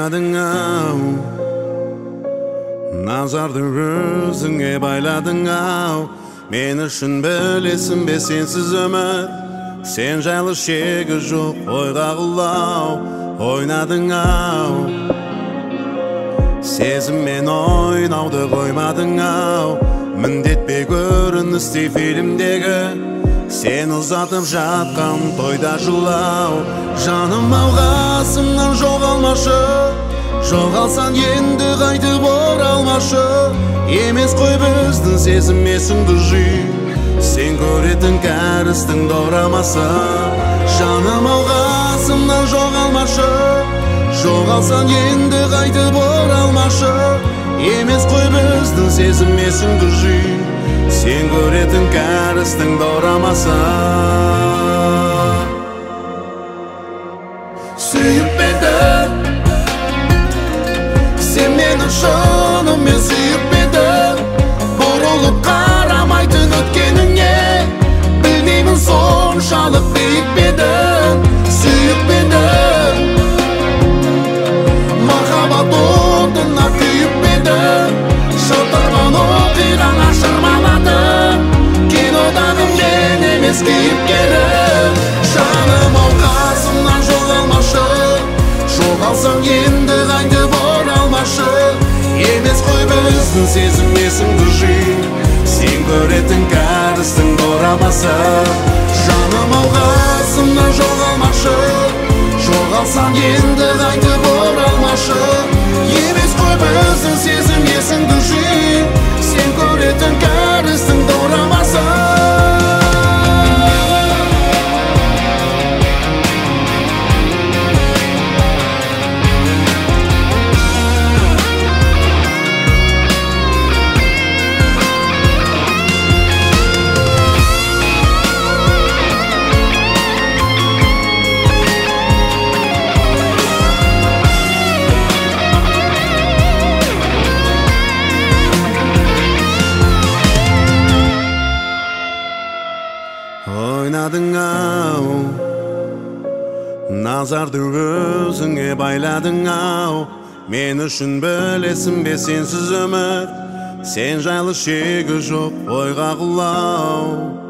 Ойнадың-ау, назарды өзіңе байладың-ау. Мен үшін білесің бе сенсіз өмір, сен жайлы шегі жоқ ойға құлау. Ойнадың-ау, сезіммен ойнауды қоймадың-ау. Міндетпе көріністе фильмдегі, сен ұзатып жатқан тойда жылау. Жаным-ау, қасымнан жоғалмашы, жоғалсан енді қайтып оралмашы. Емес қой біздің сезім есіңді жи, сен көретін кәрістің дорамасы. Жаным-ау, қасымнан жоғалмашы, жоғалсан енді қайтып оралмашы. Емес қой біздің сезім есіңді жи, сен көретін кәрістің дорамасы. Сүйіп едің, сен мені шынымен сүйіп едің. Бұрылып қарамайтын өткеніңе, білмеймін соншалық биік едің. Сүйіп едің, махаббат отына күйіп едің. Шылтырған оқиғаңа шырмаладың, кинодағы мен емес кейіпкерім. Жаным-ау, қасымнан жоғалмашы, жоғалсаң енді қайтып оралмашы. Емес қой біздің сезім есіңді жи, сен көретін кәрістің дорамасы. Жаным-ау, қасымнан жоғалмашы, жоғалсаң енді қайтып оралмашы. Емес қой біздің сезім есіңді жи, сен көретін кәрістің дорамасы. Ойнадың-ау, назарды өзіңе байладың-ау. Мен үшін білесің бе сенсіз өмір, сен жайлы шегі жоқ ойға құлау.